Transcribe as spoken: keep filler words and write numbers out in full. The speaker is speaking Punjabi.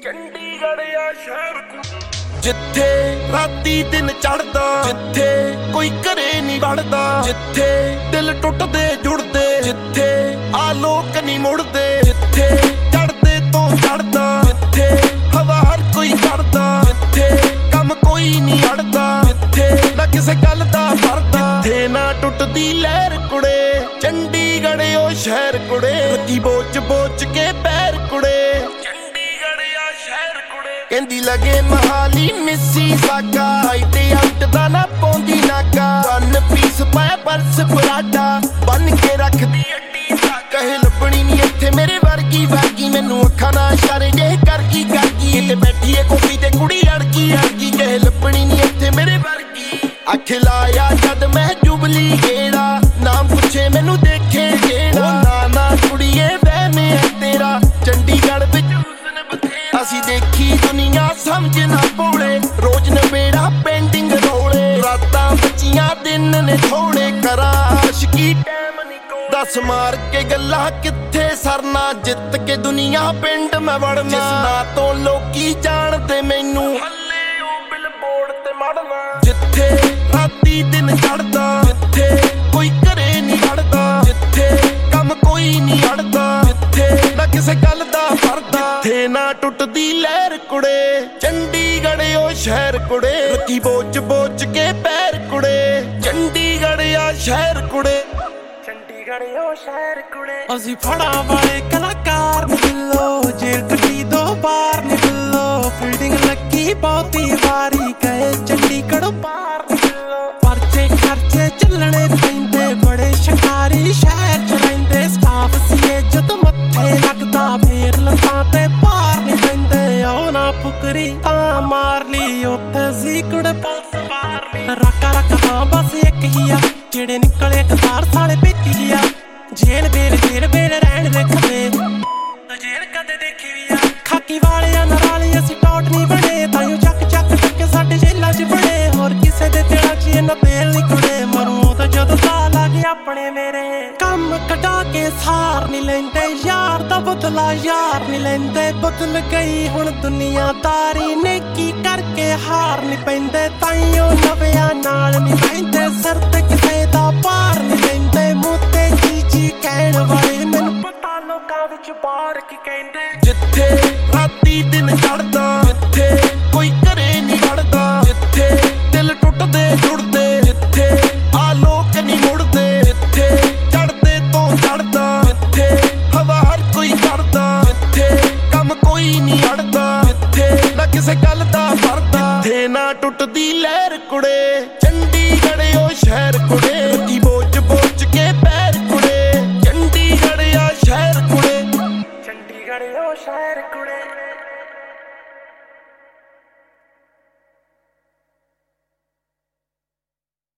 ਚੰਡੀਗੜ੍ਹ ਆ ਸ਼ਹਿਰ ਜਿੱਥੇ ਰਾਤੀ ਦਿਨ ਚੜਦਾ, ਜਿੱਥੇ ਕੋਈ ਘਰੇ ਨਹੀਂ ਵੜਦਾ, ਜਿੱਥੇ ਦਿਲ ਟੁੱਟਦੇ ਜੁੜਦੇ, ਜਿੱਥੇ ਆ ਲੋਕ ਨਹੀਂ ਮੁੜਦੇ, ਜਿੱਥੇ ਚੜਦੇ ਤੋਂ ਚੜਦਾ, ਜਿੱਥੇ ਹਵਾ ਹਰ ਕੋਈ ਕਰਦਾ, ਜਿੱਥੇ ਕੰਮ ਕੋਈ ਨਹੀਂ ਅੜਦਾ, ਜਿੱਥੇ ਨਾ ਕਿਸੇ ਗੱਲ ਦਾ ਫਰਦਾ, ਜਿੱਥੇ ਨਾ ਟੁੱਟਦੀ ਲਹਿਰ ਕੁੜੇ। ਚੰਡੀਗੜ੍ਹ ਉਹ ਸ਼ਹਿਰ ਕੁੜੇ, ਰੱਖੀ ਬੋਚ ਬੋਚ ਕੇ ਪੈਰ ਕੁੜੇ। ਕਹਿੰਦੀ ਲਗੇ ਮਹਾਲੀ ਮਿੱਸੀ ਸਾਗਾ, ਆਈ ਤੇ ਆਊਟ ਦਾ ਨਾ ਪਾਉਂਦੀ ਨਾਗਾ, ਵਨ ਪੀਸ ਪਾਇਆ ਪਰਸ ਪਰਾਡਾ, ਬੰਨ ਕੇ ਰੱਖਦੀ ਅੱਡੀ ਦਾ, ਕਹੇ ਲੱਭਣੀ ਨੀ ਇੱਥੇ ਮੇਰੇ ਵਰਗੀ ਵਰਗੀ, ਮੈਨੂੰ ਅੱਖਾਂ ਨਾਲ ਇਸ਼ਾਰੇ ਜੇ ਕਰਗੀ ਕਰਗੀ, ਇੱਥੇ ਬੈਠੀ ਏ ਕੋਠੀ ਤੇ ਕੁੜੀ ਅੜਕੀ ਅੜਕੀ, ਕਹੇ ਲੱਭਣੀ ਨੀ ਇੱਥੇ ਮੇਰੇ ਵਰਗੀ। ਅੱਖ ਲਾਇਆ ਜਦ ਮੈਂ ਜੁਬਲੀ ਗੇੜਾ, ਨਾਮ ਪੁੱਛੇ ਮੈਨੂੰ ਦੇਖੇ ਜਿਹੜਾ, ਨਾ ਨਾ ਕੁੜੀਏ ਵਹਿਮ ਹੈ ਤੇਰਾ, ਚੰਡੀਗੜ੍ਹ ਵਿੱਚ ਅਸੀਂ ਦੇਖੀ ਦੁਨੀਆ ਸਮਝ ਨਾ ਪੋਲੇ, ਰੋਜ਼ ਨਵੇੜਾ ਪੈਂਡਿੰਗ ਰੋਲੇ, ਰਾਤਾਂ ਬੱਚੀਆਂ ਦਿਨ ਨੇ ਥੋੜੇ, ਕਰਾਂ ਆਸ਼ਕੀ ਟਾਈਮ ਨੀ ਕੋਲੇ, ਦੱਸ ਮਾਰ ਕੇ ਗੱਲਾਂ ਕਿੱਥੇ ਸਰਨਾ, ਜਿੱਤ ਕੇ ਦੁਨੀਆ ਪਿੰਡ ਮੈਂ ਵੜਨਾ, ਜਿਸ ਨਾਂ ਤੋਂ ਲੋਕੀ ਜਾਣਦੇ ਮੈਨੂੰ, ਹੱਲੇ ਉਹ ਬਿਲਬੋਰਡ ਤੇ ਮੜਨਾ, ਜਿੱਥੇ ਰਾਤੀ ਦਿਨ ਚੜਦਾ, ਜਿੱਥੇ ਕੋਈ ਘਰੇ ਨਹੀਂ ਵੜਦਾ, ਜਿੱਥੇ ਕੰਮ ਕੋਈ ਨਹੀਂ ਅੜਦਾ, ਜਿੱਥੇ ਨਾ ਕਿਸੇ ਗੱਲ ਦਾ ਫਰਦਾ, ਜਿੱਥੇ ਨਾ ਟੁੱਟਦੀ ਲਹਿਰ ਕੁੜੇ। ਚੰਡੀਗੜ੍ਹ ਉਹ ਸ਼ਹਿਰ ਕੁੜੇ, ਰੱਖੀ ਬੋਚ ਬੋਚ ਕੇ ਪੈਰ ਕੁੜੇ। ਚੰਡੀਗੜ੍ਹ ਆ ਸ਼ਹਿਰ ਕੁੜੇ, ਚੰਡੀਗੜ੍ਹ ਉਹ ਸ਼ਹਿਰ ਕੁੜੇ। ਅਸੀਂ ਫੜਾਂ ਵਾਲੇ ਕਲਾਕਾਰ ਨਿਕਲੋ, ਜੇਲ੍ਹ ਕੱਟੀ ਦੋ ਬਾਹਰ ਨਿਕਲੋ, ਫੀਲਡਿੰਗ ਲੱਗੀ ਬਹੁਤੀ ਵਾਰੀ, ਕਹੇ ਚੰਡੀਗੜ੍ਹ ਪਾਰ ਨਿਕਲੋ, ਪਰਚੇ ਖਰਚੇ ਚੱਲਣੇ ਪੈਂਦੇ, ਬੜੇ ਸ਼ਿਕਾਰੀ ਸ਼ਹਿਰ ਚ ਰਹਿੰਦੇ, ਸਟਾਫ ਸੀਏ ਜਦ ਮੱਥੇ ਲੱਗਦਾ, ਫੇਰ ਲੱਤਾਂ ਤੇ ਪਾਰ ਨੀ ਪੈਂਦੇ, ਉਹ ਨਾ ਫੁਕਰੀ ਤਾਂ ਮਾਰ ਲਈ, ਉੱਥੇ ਸੀ ਕੁੜੇ ਪੁਲਿਸ ਮਾਰ ਲਈ, ਰਾਕਾ ਰਾਕਾ ਹਾਂ ਬਸ ਇੱਕ ਹੀ ਆ, ਜਿਹੜੇ ਨਿਕਲੇ ਕਤਾਰ ਸਾਲੇ ਭੇਤੀ ਆ, ਜੇਲ੍ਹ ਬੇਲ ਜੇਲ੍ਹ ਬੇਲ ਰਹਿਣ ਦੇ ਖੱਬੇ, ਜੇਲ੍ਹ ਕਦੇ ਦੇਖੀ ਵੀ ਆ, ਖਾਕੀ ਵਾਲਿਆਂ ਨਾਲ ਅਸੀਂ ਟੌਟ ਨਹੀਂ ਬਣੇ, ਤਾਈਓ ਚੱਕ ਚੱਕ ਟੱਕੇ ਸਾਡੇ ਜੇਲਾਂ ਚ ਬਣੇ, ਹੋਰ ਕਿਸੇ ਦੇ ਦਿਲਾਂ ਚ ਇਹਨਾਂ ਤੇਲ ਨੀ ਕੁੜੇ, ਮਰੂ ਤਾਂ ਜਦੋਂ ਸਾਹ ਲੱਗ ਆਪਣੇ ਮੇਰੇ, ਕੰਮ ਕਢਾ ਕੇ ਸਾਰ ਨੀ ਲੈਂਦੇ, ਯਾਰ ਦਾ ਬਦਲਾ ਯਾਰ ਨੀ ਲੈਂਦੇ, ਬਦਲ ਗਈ ਹੁਣ ਦੁਨੀਆਦਾਰੀ, ਨੇਕੀ ਕਰਕੇ ਹਾਰ ਨੀ ਪੈਂਦੇ, ਤਾਈਓ ਨਵਿਆਂ ਨਾਲ ਨੀ ਪੈਂਦੇ, ਸਿਰ ਤੇ ਕਿਸੇ ਦਾ ਭਾਰ ਨੀ ਲੈਂਦੇ, ਮੂੰਹ ਤੇ ਜੀ ਜੀ ਕਹਿਣ ਵਾਲੇ ਮੈਨੂੰ ਪਤਾ ਲੋਕਾਂ ਵਿੱਚ ਬਾਹਰ ਕੀ ਕਹਿੰਦੇ, ਜਿੱਥੇ ਰਾਤੀ ਦਿਨ ਚੜਦਾ, ਜਿੱਥੇ ਕੋਈ ਘਰੇ ਨਹੀਂ ਵੜਦਾ, ਜਿੱਥੇ ਦਿਲ ਟੁੱਟਦੇ ਜੁੜਦੇ, ਜਿੱਥੇ ਆ ਲੋਕ ਨਹੀਂ ਮੁੜਦੇ, ਜਿੱਥੇ ਚੜਦੇ ਤੋਂ ਚੜਦਾ, ਜਿੱਥੇ ਹਵਾ ਹਰ ਕੋਈ ਕਰਦਾ, ਜਿੱਥੇ ਕੰਮ ਕੋਈ ਨਹੀਂ ਅੜਦਾ, ਜਿੱਥੇ ਨਾ ਕਿਸੇ ਗੱਲ ਦਾ ਫਰਦਾ, ਜਿੱਥੇ ਨਾ ਟੁੱਟਦੀ ਲਹਿਰ ਕੁੜੇ। ਚੰਡੀਗੜ੍ਹ ਉਹ ਸ਼ਹਿਰ ਕੁੜੇ, ਰੱਖੀ ਬੋਚ ਬੋਚ ਕੇ ਪੈਰ ਕੁੜੇ। ਚੰਡੀਗੜ੍ਹ ਆ ਸ਼ਹਿਰ ਕੁੜੇ, ਚੰਡੀਗੜ੍ਹ ਉਹ ਸ਼ਹਿਰ ਕੁੜੇ।